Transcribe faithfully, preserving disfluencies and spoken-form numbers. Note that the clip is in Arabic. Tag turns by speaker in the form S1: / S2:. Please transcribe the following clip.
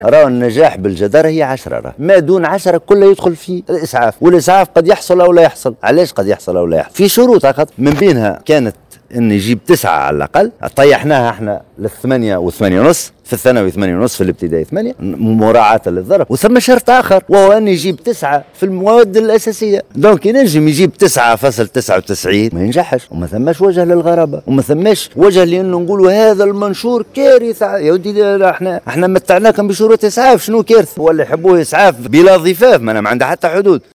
S1: راه النجاح بالجدارة هي عشرة، راه ما دون عشرة كله يدخل في الإسعاف، والإسعاف قد يحصل أو لا يحصل. علاش قد يحصل أو لا يحصل؟ في شروط، من بينها كانت ان يجيب تسعة على الاقل. طيحناها احنا للثمانية وثمانية ونص في الثانوي، ثمانية ونص في الابتدائي، ثمانية مراعاة للظرف. وثم شرط اخر وهو ان يجيب تسعة في المواد الاساسية. دونك ينجم يجيب تسعة فاصل تسعة وتسعين ما ينجحش، وما ثماش وجه للغرابة، وما ثماش وجه لانه نقولوا هذا المنشور كارثة. يا ودي احنا احنا متعناكم بشروط اسعاف، شنو كارثة؟ ولا يحبوه اسعاف بلا ضفاف، ما انا ما عنده حتى حدود.